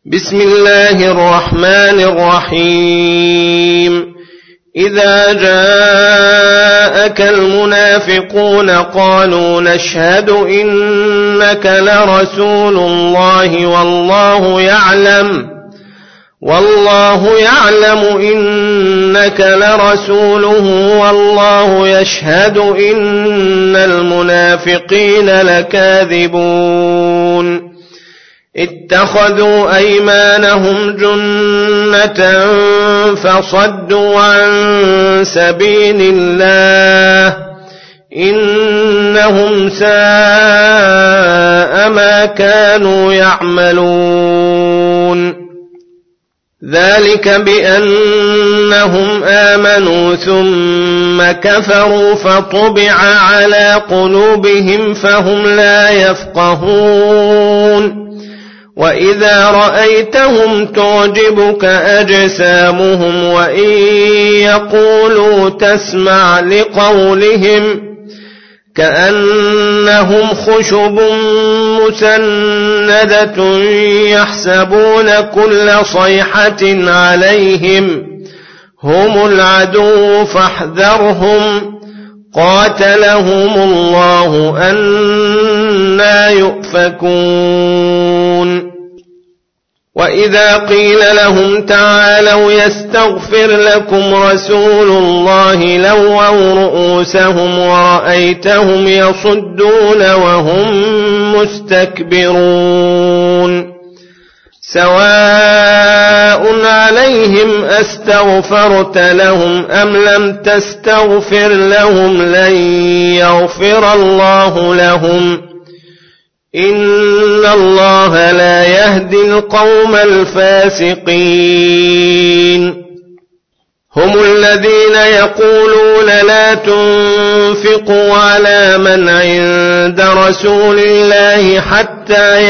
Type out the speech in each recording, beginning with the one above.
بسم الله الرحمن الرحيم إذا جاءك المنافقون قالوا نشهد إنك لرسول الله والله يعلم إنك لرسوله والله يشهد إن المنافقين لكاذبون اتخذوا أيمانهم جنة فصدوا عن سبيل الله إنهم ساء ما كانوا يعملون ذلك بأنهم آمنوا ثم كفروا فطبع على قلوبهم فهم لا يفقهون وإذا رأيتهم تعجبك أجسامهم وإن يقولوا تسمع لقولهم كأنهم خشب مسندة يحسبون كل صيحة عليهم هم العدو فاحذرهم قاتلهم الله أنى يؤفكون وإذا قيل لهم تعالوا يستغفر لكم رسول الله لووا رؤوسهم ورأيتهم يصدون وهم مستكبرون سواء عليهم أستغفرت لهم أم لم تستغفر لهم لن يغفر الله لهم إن الله لا يهدي القوم الفاسقين هم الذين يقولون لا تنفقوا على من عند رسول الله حتى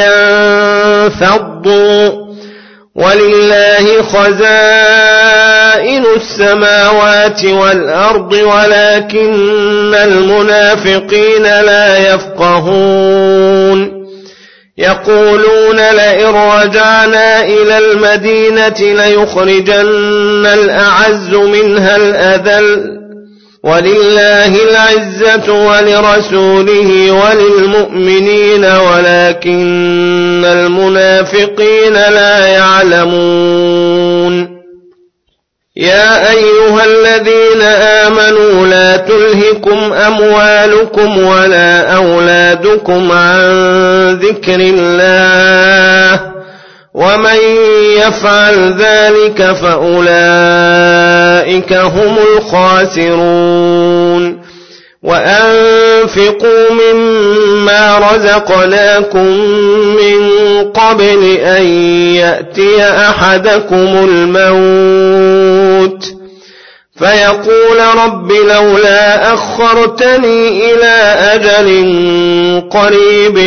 ينفضوا ولله خزائن السماوات والأرض ولكن المنافقين لا يفقهون يقولون لئن رجعنا إلى المدينة ليخرجن الأعز منها الأذل ولله العزة ولرسوله وللمؤمنين ولكن المنافقين لا يعلمون يا أيها الذين آمنوا لا تلهكم أموالكم ولا أولادكم عن ذكر الله ومن يفعل ذلك فأولئك هم الخاسرون وأنفقوا مما رزقناكم من قبل أن يأتي أحدكم الموت فيقول رب لولا أخرتني إلى أجل قريب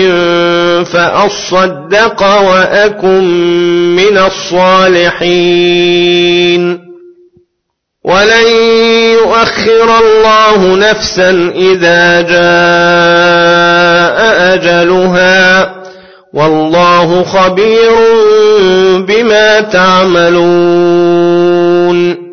فأصدق وأكن من الصالحين ولن يؤخر الله نفسا إذا جاء أجلها والله خبير بما تعملون